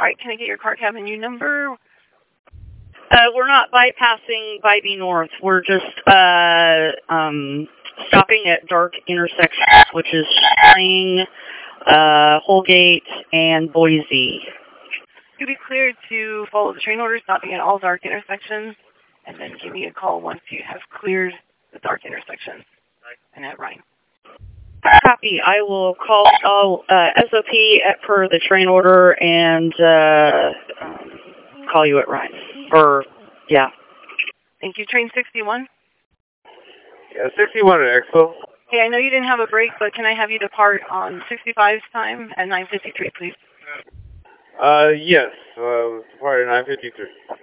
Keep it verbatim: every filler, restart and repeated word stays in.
right, can I get your car cabin number? Uh, we're not bypassing Bybee North. We're just uh, um, stopping at dark intersections, which is Spring, uh, Holgate, and Boise. You'll be cleared to follow the train order, stopping at all dark intersections, and then give me a call once you have cleared the dark intersections. And at Ryan. Copy. I will call all uh, S O P at, per the train order and uh, um, call you at Ryan. Or, yeah. Thank you. Train sixty-one? Yeah, sixty-one at Expo. Hey, I know you didn't have a break, but can I have you depart on sixty-five's time at nine fifty-three, please? Uh, yes. Uh, part at nine fifty-three.